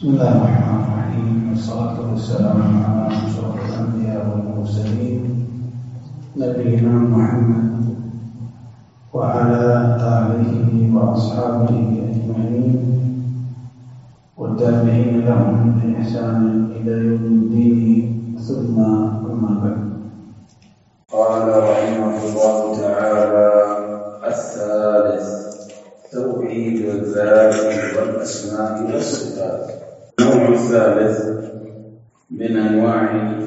بسم الله الرحمن الرحيم، والصلاة والسلام على أشرف الأنبياء والمرسلين نبينا محمد وعلى آله وأصحابه أجمعين والتابعين لهم بإحسان إلى يوم الدين، ثم أما بعد. قال رحمه الله تعالى: الثالث توحيد الذات والأسماء والصفات. النوع الثالث من أنواع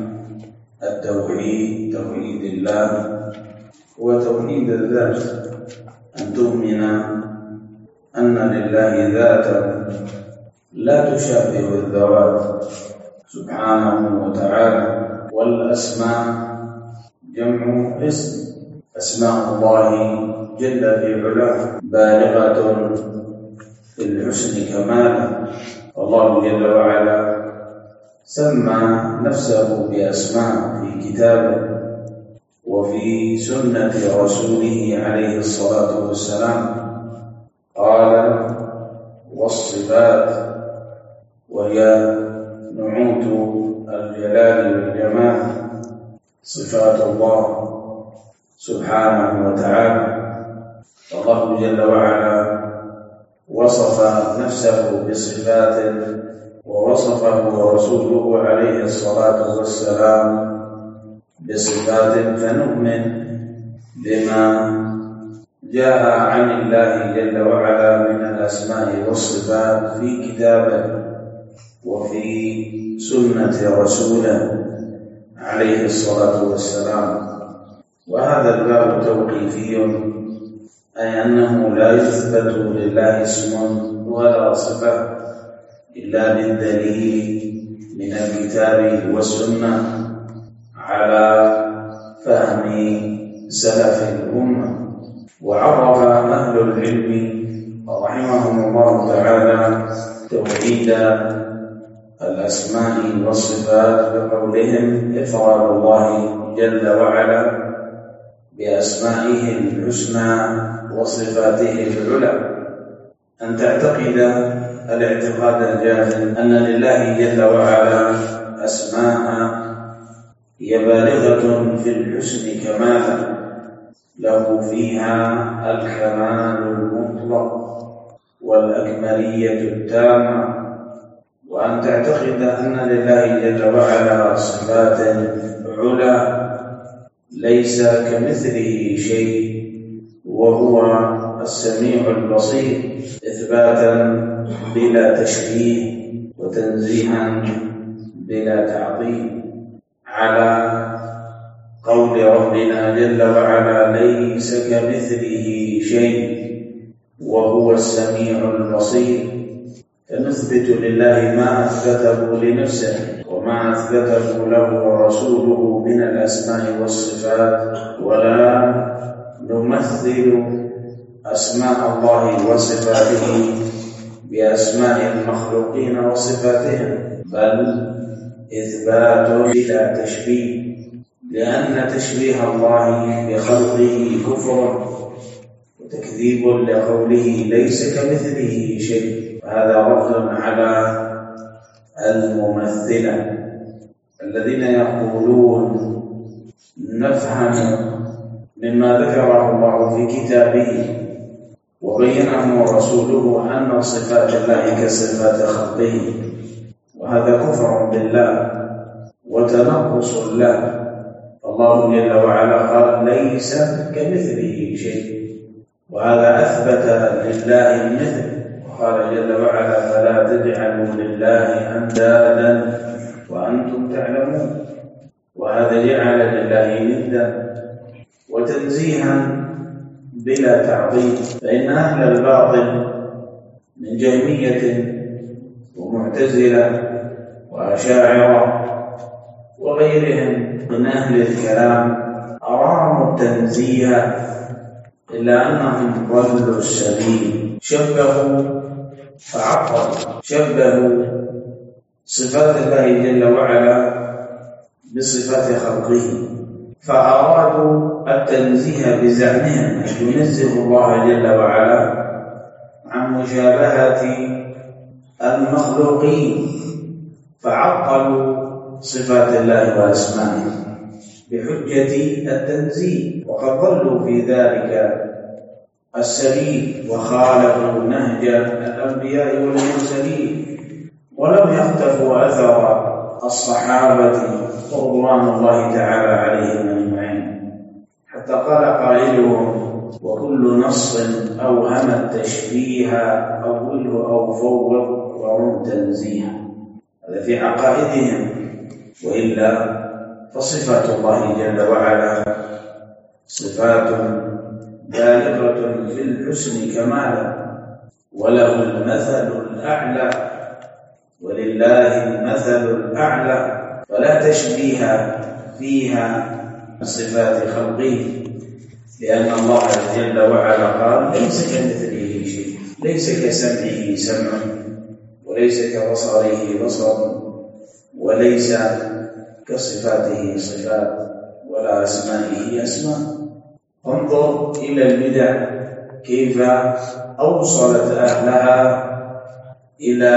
التوحيد توحيد الله هو توحيد الذات، أن تؤمن أن لله ذاتا لا تشابه الذوات سبحانه وتعالى. والأسماء جمع اسم، أسماء الله جل في علاه بالغة في الحسن كمالا. الله جل وعلا سمى نفسه بأسماء في كتابه وفي سنة رسوله عليه الصلاة والسلام. قال: والصفات، وهي نعوت الجلال والجمال، صفات الله سبحانه وتعالى. الله جل وعلا وصف نفسه بصفات ووصفه رسوله عليه الصلاة والسلام بصفات، فنؤمن بما جاء عن الله جل وعلا من الأسماء والصفات في كتابه وفي سنة رسوله عليه الصلاة والسلام. وهذا الباب توقيفي، أي أنه لا يثبت لله اسم ولا صفة إلا بالدليل من الكتاب والسنة على فهم سلف الأمة. وعرف أهل العلم رحمهم الله تعالى توحيد الأسماء والصفات بقولهم: إفراد الله جل وعلا بأسمائه الحسنى وصفاته العلى، أن تعتقد الاعتقاد الجازم أن لله جل وعلا أسماء هي بالغة في الحسن كمالا، له فيها الكمال المطلق والأكملية التامة. وأن تعتقد أن لله جل وعلا صفات علا ليس كمثله شيء وهو السميع البصير، إثباتا بلا تشبيه وتنزيها بلا تعطيل، على قول ربنا جل وعلا: ليس كمثله شيء وهو السميع البصير. فنثبت لله ما أثبته لنفسه وما أثبته له رسوله من الأسماء والصفات، ولا نمثل أسماء الله وصفاته بأسماء المخلوقين وصفاتهم، بل إثبات بلا تشبيه، لأن تشبيه الله بخلقه كفر وتكذيب لقوله ليس كمثله شيء. هذا رد على الممثلة الذين يقولون نفهم مما ذكره الله في كتابه وبينه رسوله أن صفات الله كصفات خلقه، وهذا كفر بالله وتنقص له. الله جل وعلا قال: ليس كمثله شيء، وهذا أثبت لله المثل. قال جل وعلا: فلا تجعلوا لله أندادا وأنتم تعلمون. وهذا جعل لله ندا وتنزيها بلا تعظيم. فإن أهل الباطل من جهمية ومعتزلة وأشاعرة وغيرهم من أهل الكلام أراموا التنزيه، إلا أنهم ضلوا السبيل، شبهوا فعطلوا، شبهوا صفات الله جل وعلا بصفات خلقه، فأرادوا التنزيه بزعمهم أن ينزه الله جل وعلا عن مشابهة المخلوقين فعطلوا صفات الله وأسمائه بحجة التنزيه، وقد ضلوا في ذلك السبيل وخالفوا نهج الأنبياء والمرسلين، ولم يختفوا أثر الصحابة رضوان الله تعالى عليهم أجمعين، حتى قال قائلهم: وكل نص أوهم التشبيه أوله أو فوض ورم تنزيها. هذا في عقائدهم، وإلا فصفات الله جل وعلا صفات بالغة في الحسن كمالا، وله المثل الأعلى، ولله المثل الأعلى، فلا تشبيه فيها صفات خلقه، لأن الله جل وعلا قال: ليس كمثله شيء، ليس كسمعه سمع، وليس كبصره بصر، وليس كصفاته صفات، ولا أسمائه أسماء. انظر إلى البدع كيف أوصلت أهلها إلى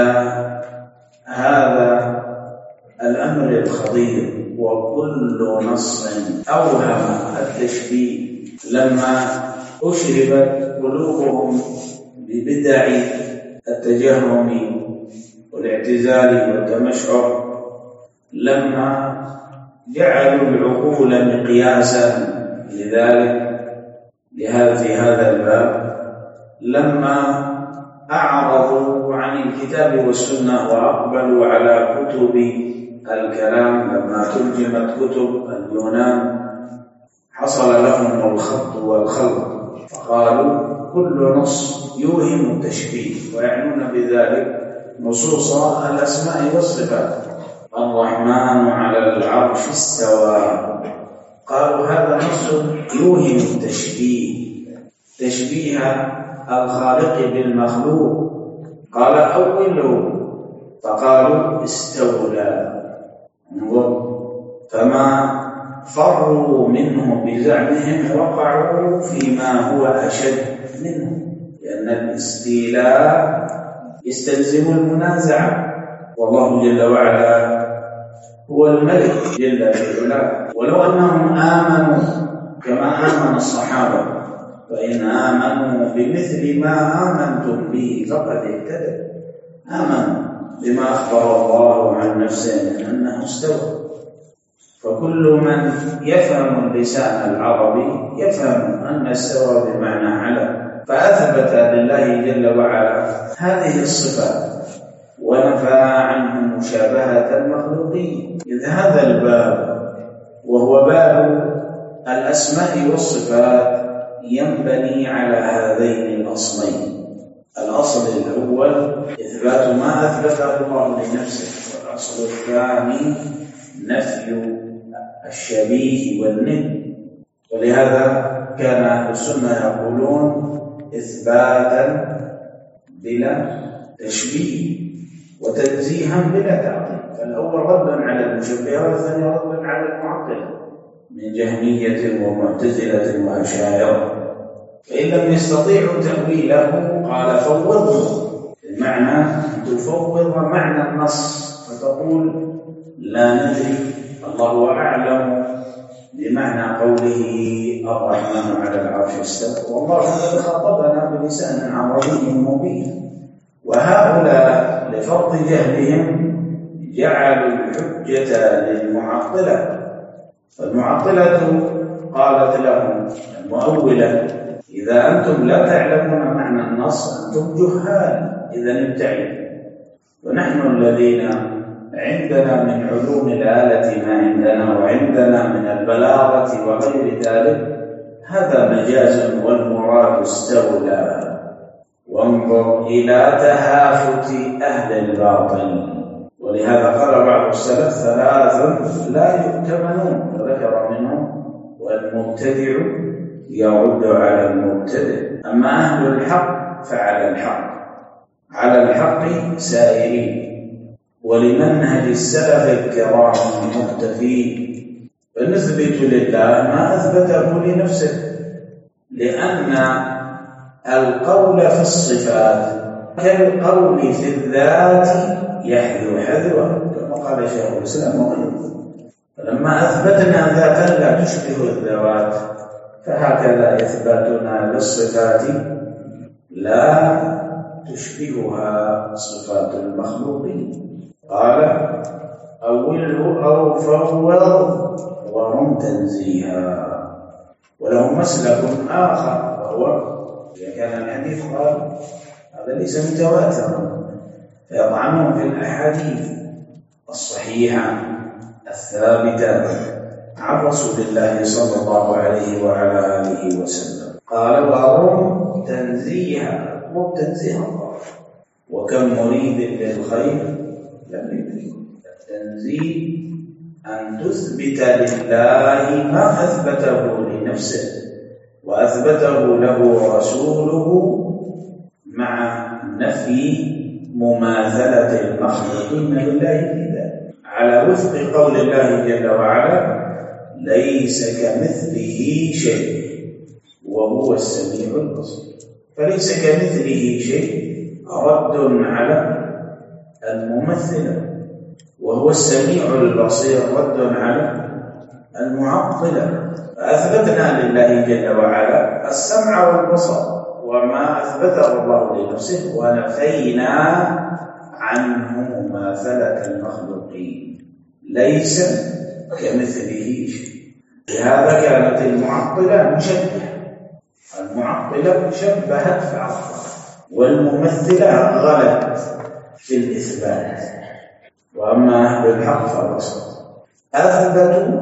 هذا الأمر الخطير. وكل نص أوهم التشبيه لما أشربت قلوبهم ببدع التجهم والاعتزال والتمشعر، لما جعلوا العقول مقياسا لذلك في هذا الباب، لما أعرضوا عن الكتاب والسنة وأقبلوا على كتب الكلام، لما ترجمت كتب اليونان حصل لهم الخط والخلط، فقالوا كل نص يوهم التشبيه، ويعنون بذلك نصوص الأسماء والصفات. الرحمن على العرش استوى، قالوا هذا نص يوهم التشبيه، تشبيه الخالق بالمخلوق. قال أوله، فقالوا استولى. فما فروا منه بزعمهم وقعوا فيما هو أشد منه، لأن الاستيلاء يستلزم المنازعة، والله جل وعلا هو الملك جل في علاه. ولو أنهم آمنوا كما آمن الصحابة، فإن آمنوا بمثل ما آمنتم به فقد اهتدوا. آمنوا بما أخبر الله عن نفسه من أنه استوى. فكل من يفهم اللسان العربي يفهم أن استوى بمعنى على، فأثبت لله جل وعلا هذه الصفات ونفى عنه مشابهة المخلوقين. إذ هذا الباب وهو باب الأسماء والصفات ينبني على هذين الأصلين. الأصل الأول إثبات ما أثبته الله لنفسه، والأصل الثاني نفي الشبيه والند. ولهذا كان أهل السنة يقولون إثباتا بلا تشبيه وتنزيها بلا تعطيل. فالأول رد على المشبهة، والثاني رد على المعطلة من جهمية ومعتزلة وأشاعرة. فإن لم يستطيعوا تأويله قال فوضه، بمعنى تفوض معنى النص، فتقول لا ندري، الله أعلم بمعنى قوله الرحمن على العرش استوى، والله قد خاطبنا بلسان عربي مبين. وهؤلاء لفرط جهلهم جعلوا الحجة للمعطلة، فالمعطلة قالت لهم المؤولة: إذا أنتم لا تعلمون معنى النص أنتم جهال، إذا ابتعدوا. ونحن الذين عندنا من علوم الآلة ما عندنا، وعندنا من البلاغة وغير ذلك، هذا مجاز، والمراد استولى. وانظر إلى تهافت أهل الباطل. ولهذا قال بعض السلف: ثلاث لا يؤتمنون، وذكر منهم: والمبتدع يرد على المبتدع. أما أهل الحق فعلى الحق، على الحق سائرين، ولمنهج السلف الكرام مقتفين. فنثبت لله ما أثبته لنفسه، لأن القول في الصفات كالقول في الذات يحذو حذوه كما قال شيخ الإسلام وغيره. فلما أثبتنا ذاتا لا تشبه الذوات فهكذا إثباتنا للصفات لا تشبهها صفات المخلوقين. قال أوله أو فوض وهم تنزيها. وله مسلك آخر وهو إذا كان الحديث قال هذا ليس متواترا فيطعنون في الأحاديث الصحيحة الثابتة عن رسول الله صلى الله عليه وعلى آله وسلم. قال وهم تنزيها وتنزيه الله وكم مريد للخير لم يدركه. التنزيه أن تثبت لله ما أثبته لنفسه وأثبته له رسوله مع نفي مماثلة المخلوقين لله في ذلك على وفق قول الله جل وعلا ليس كمثله شيء وهو السميع البصير. فليس كمثله شيء رد على الممثلة وهو السميع البصير رد على المعطلة. فأثبتنا لله جل وعلا السمع والبصر وما أثبته الله لنفسه ونفينا عنه مماثلة المخلوقين ليس كمثله شيء. لهذا كانت المعطلة مشبهة. المعطلة شبهت فعطلت والممثلة غلت في الإثبات. وأما أهل الحق فالوسط أثبتوا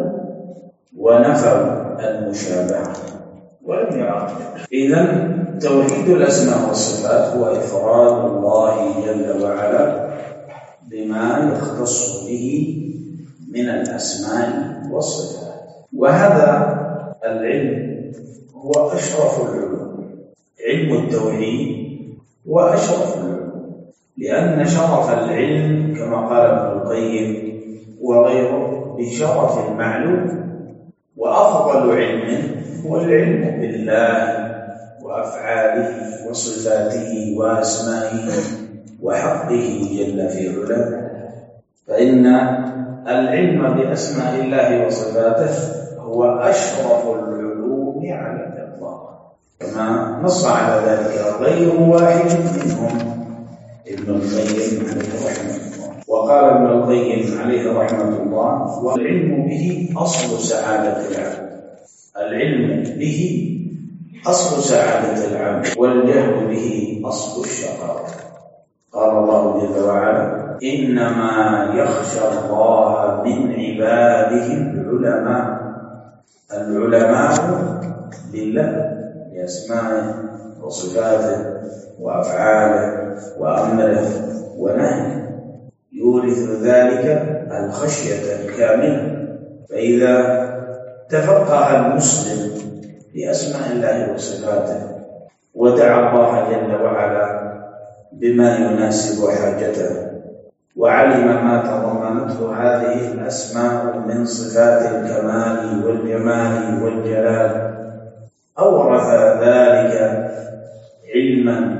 ونفوا المشابهة ولم يعطلوا. إذن توحيد الأسماء والصفات هو إفراد الله جل وعلا بما يختص به من الأسماء والصفات. وهذا العلم هو أشرف العلوم. علم التوحيد هو أشرف العلوم لأن شرف العلم كما قال ابن القيم وغيره بشرف المعلوم. وأفضل علم هو العلم بالله وأفعاله وصفاته وأسمائه وحقه جل في علاه. فإن العلم بأسماء الله وصفاته هو أشرف العلوم على الإطلاق كما نص على ذلك غير واحد منهم ابن القيم عليه رحمة الله. وقال ابن القيم عليه رحمة الله والعلم به أصل سعادة العبد. العلم به أصل سعادة العبد والجهل به أصل الشقاء. قال الله جل وعلا إنما يخشى الله من عباده العلماء. العلماء بالله بأسمائه وصفاته وأفعاله وأمره ونهيه يورث ذلك الخشية الكاملة. فإذا تفقه المسلم بأسماء الله وصفاته ودعا الله جل وعلا بما يناسب حاجته وعلم ما تضمنته هذه الأسماء من صفات الكمال والجمال والجلال أورث ذلك علما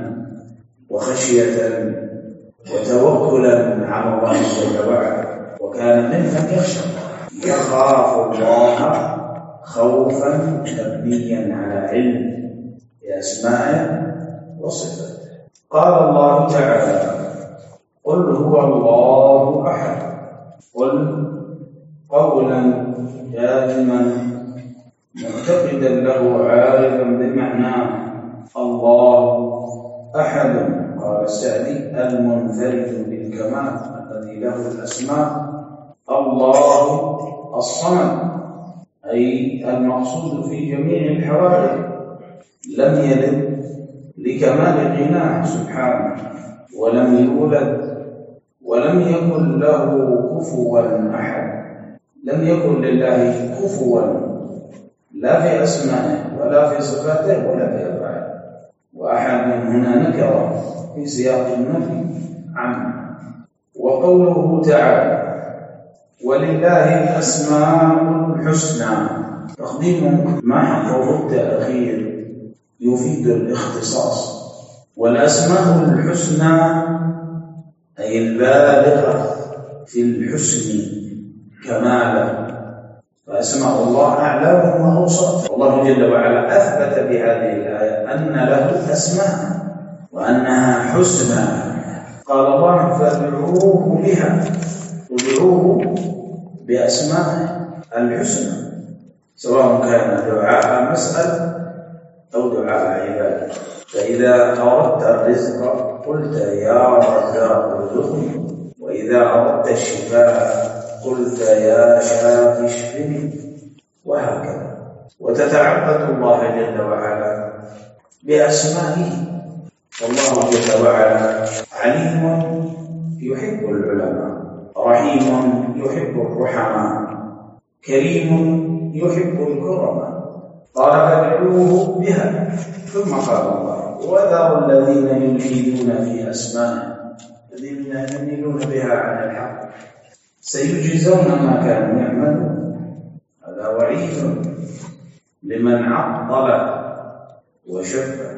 وخشية وتوكلا على الله جل وعلا. وكان ممن يخشى الله يخاف الله خوفا مبنيا على علم بأسمائه وصفاته. قال الله تعالى قل هو الله أحد. قل قولا جازما معتقدا له عارفا بمعناه الله أحد. قال السعدي المنفرد بالكمال الذي له الأسماء. الله الصمد أي المقصود في جميع الحوادث لم يلد لكمال غناه سبحانه ولم يولد ولم يكن له كفوا أحد. لم يكن لله كفوا لا في أسمائه ولا في صفاته ولا في أفعاله. وأحد هنا نكرة في سياق النفي عنه. وقوله تعالى ولله الأسماء الحسنى تقديم ما حقه التأخير يفيد الاختصاص والأسماء الحسنى أي البالغة في الحسن كمالا، فأسماء الله أعلام وأوصاف. والله جل وعلا أثبت بهذه الآية أن له أسماء وأنها حسنى. قال الله فادعوه بها، ادعوه بأسمائه الحسنى، سواء كان دعاء مسألة أو دعاء عبادة. فإذا أردت الرزق قلت يا رزاق ارزقني، وإذا أردت الشفاء قلت يا شافي اشفني، وهكذا. وتتعبد الله جل وعلا بأسمائه. والله جل وعلا عليم يحب العلماء، رحيم يحب الرحماء، كريم يحب الكرماء. قال فادعوه بها، ثم قال الله وذروا الذين يلحدون في أسمائه، الذين يميلون بها عن الحق سيجزون ما كانوا يعملون. هذا وعيد لمن عطل وشبه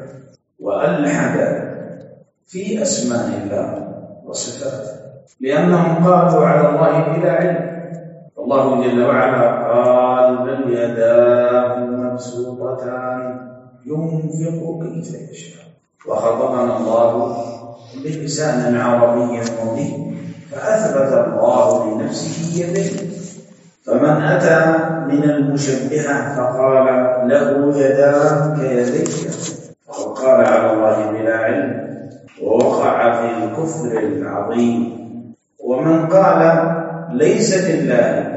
وألحد في أسماء الله وصفاته، لأنهم قالوا على الله بلا علم. الله جل وعلا قال بل يداه مبسوطتان ينفق كيف يشاء. وخطبنا الله بلسان عربي مبين، فأثبت الله لنفسه يديه. فمن أتى من المشبهة فقال له يداه كيديه وقال على الله بلا علم ووقع في الكفر العظيم. ومن قال ليس لله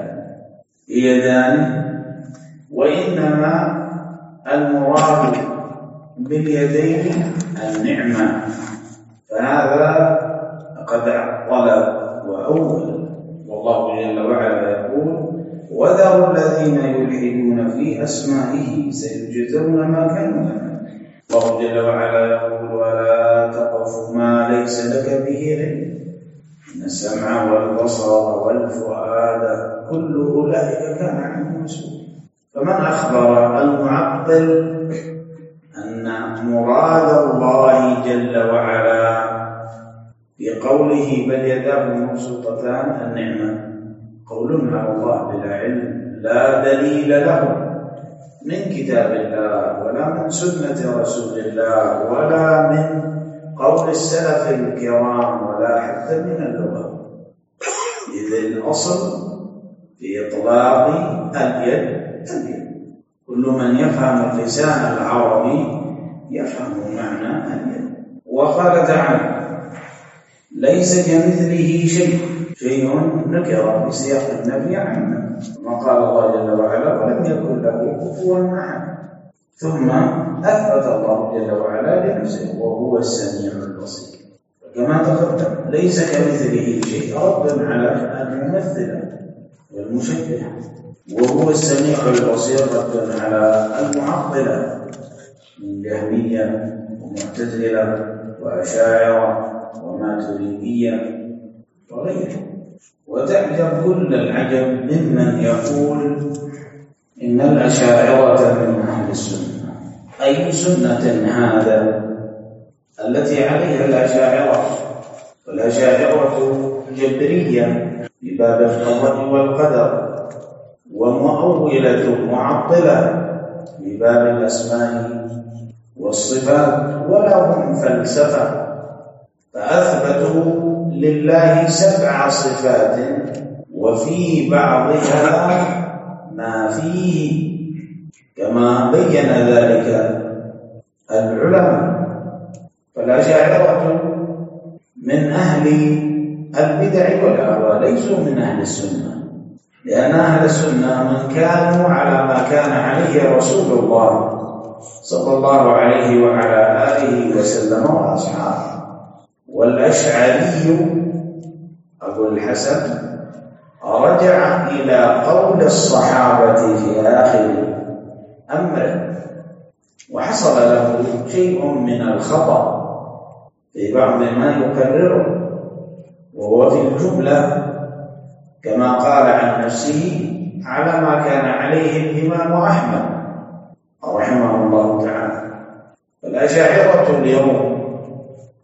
يدان وإنما المراد باليدين النعمة، فهذا قد عطل وأول. والله جل وعلا يقول وذروا الذين يلحدون في أسمائه سيجزون ما كانوا يعملون. الله جل وعلا يقول ولا تقف ما ليس لك به علم إن السمع والبصر والفؤاد كل أولئك كان عنه مسؤولا. فمن أخبر المعطل أن مراد الله جل وعلا في قوله بل يداه مبسوطتان النعمة قول على الله بلا علم لا دليل له من كتاب الله ولا من سنة رسول الله ولا من قول السلف الكرام ولا حتى من اللغة. إذ الأصل في إطلاق اليد كل من يفهم اللسان العربي يفهم معنى اليد. وقال تعالى ليس كمثله شيء نكر في سياق النبي عنه، كما قال الله جل وعلا ولم يكن له كفوا أحد. ثم أثبت الله جل وعلا لنفسه وهو السميع البصير، كما تقدم ليس كمثله شيء رد على الممثلة والمشبهة، وهو السميع البصير رد على المعطلة من جهمية ومعتزلة وأشاعرة وماتريدية وغيره. وتعجب كل العجب ممن يقول إن الأشاعرة من أهل السنة. أي سنة هذا التي عليها الأشاعرة؟ والأشاعرة جبرية بباب القضاء والقدر، ومؤولة معطلة بباب الأسماء والصفات، ولهم فلسفة فأثبتوا لله 7 صفات وفي بعضها ما فيه، كما بين ذلك العلماء. فالأشاعرة من أهل البدع والأهواء ليسوا من أهل السنة، لأن أهل السنة من كانوا على ما كان عليه رسول الله صلى الله عليه وعلى آله وسلم وأصحابه. والأشعري أبو الحسن رجع إلى قول الصحابة في آخر أمره، وحصل له شيء من الخطأ في بعض ما يكرره، وهو في الجملة كما قال عن نفسه على ما كان عليه الإمام أحمد رحمه الله تعالى. فالأشاعرة اليوم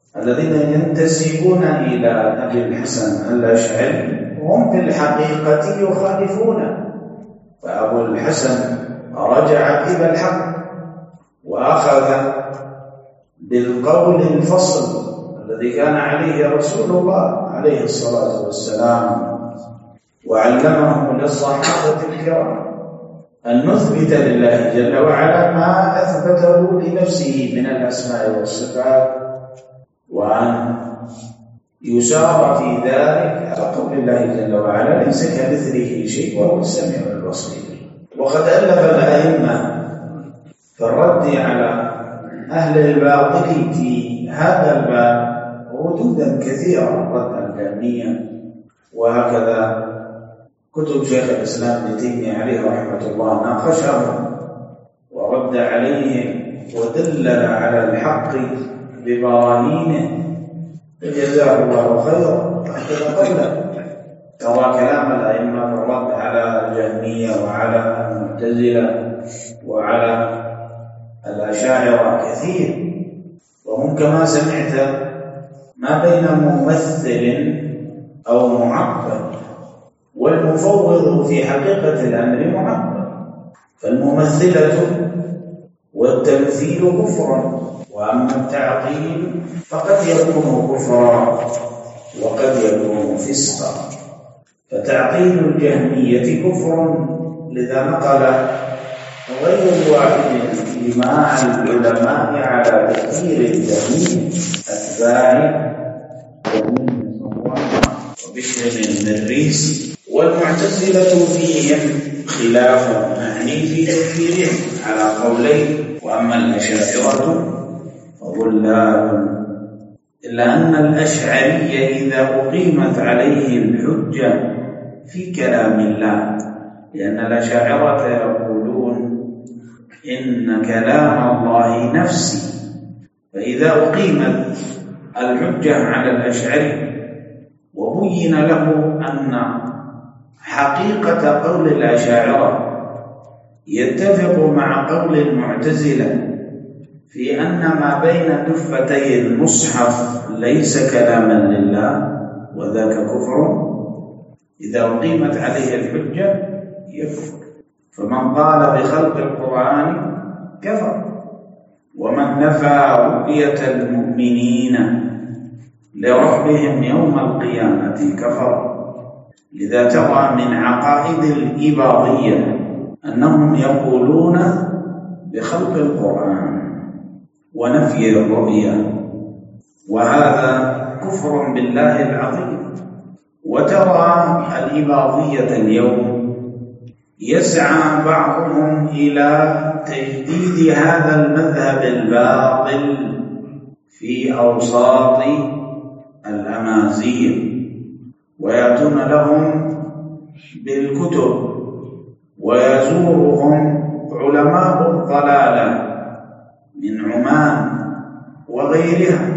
الذين ينتسبون إلى أبي الحسن الأشعري هم في الحقيقة يخالفونه. فأبو الحسن رجع إلى الحق وأخذ بالقول الفصل الذي كان عليه رسول الله عليه الصلاة والسلام، وعلمه للصحابة الكرام أن نثبت لله جل وعلا ما أثبته لنفسه من الأسماء والصفات، وأن يسار في ذلك على قول الله جل وعلا ليس كمثله شيء وهو السميع البصير. وقد ألف الأئمة في الرد على أهل الباطل في هذا الباب ردودا كثيرة، رد الجهمية، وهكذا كتب شيخ الإسلام ابن تيمية عليه رحمة الله ناقشهم ورد عليهم ودلل على الحق ببراهينه، جزاه الله خيرا. هكذا قبله ترى كلام الأئمة في الرد على الجهمية وعلى المعتزلة وعلى الأشاعرة كثير، وهم كما سمعت ما بين ممثل أو معبر، والمفوض في حقيقة الأمر معبر. فالممثلة والتمثيل كفر، وأما التعطيل فقد يكون كفرا وقد يكون فسقا. فتعطيل الجهمية كفر، لذا نقل غير واحد إجماع العلماء على تكفير الجهمية أتباع وبشر المريسي. والمعتزلة فيهم خلاف معني في تكفيرهم على قولين، وأما الأشاعرة فضلال، إلا أن الأشعري إذا أقيمت عليه الحجة في كلام الله، لأن الأشاعرة يقولون إن كلام الله نفسي، فإذا أقيمت الحجة على الأشعري وبين له أن حقيقة قول الأشاعرة يتفق مع قول المعتزلة في أن ما بين دفتي المصحف ليس كلاما لله وذاك كفر، إذا أقيمت عليه الحجة يكفر. فمن قال بخلق القرآن كفر، ومن نفى رؤية المؤمنين لربهم يوم القيامة كفر. لذا ترى من عقائد الإباضية أنهم يقولون بخلق القرآن ونفي الرؤية، وهذا كفر بالله العظيم. وترى الإباضية اليوم يسعى بعضهم إلى تجديد هذا المذهب الباطل في أوساط الأمازيغ، ويأتون لهم بالكتب، ويزورهم علماء الضلالة من عمان وغيرها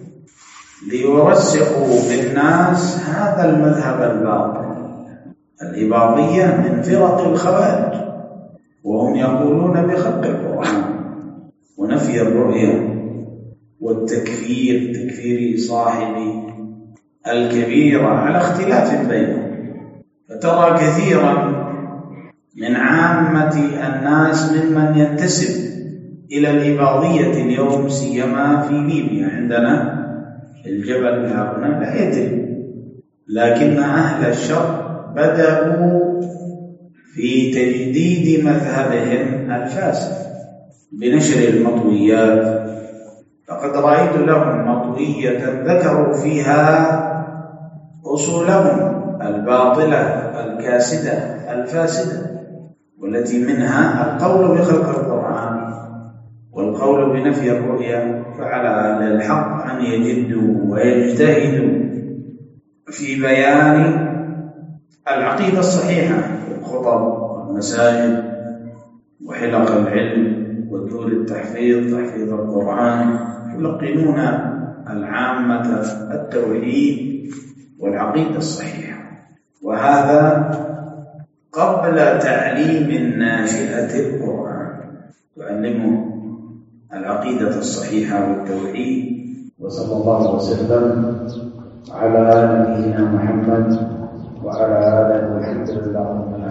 ليرسخوا بالناس هذا المذهب الباطل. الإباضية من فرق الخوارج، وهم يقولون بخلق القرآن ونفي الرؤية والتكفير، تكفير صاحب الكبيرة على اختلاف بينهم. فترى كثيرا من عامة الناس ممن ينتسب إلى الإباضية اليوم، سيما في ليبيا عندنا الجبل هنا لا يدري، لكن أهل الشرق بدأوا في تجديد مذهبهم الفاسد بنشر المطويات. فقد رأيت لهم مطوية ذكروا فيها أصولهم الباطلة الكاسدة الفاسدة، والتي منها القول بخلق القرآن والقول بنفي الرؤيا. فعلى أهل الحق أن يجدوا ويجتهدوا في بيان العقيدة الصحيحة في الخطب والمساجد وحلق العلم ودور التحفيظ، تحفيظ القرآن، يلقنون العامة التوحيد والعقيدة الصحيحة. وهذا قبل تعليم الناشئة القرآن، تعلمه العقيدة الصحيحة والتوحيد وصلى الله وسلم على نبينا محمد وعلى آله والحمد لله رب العالمين.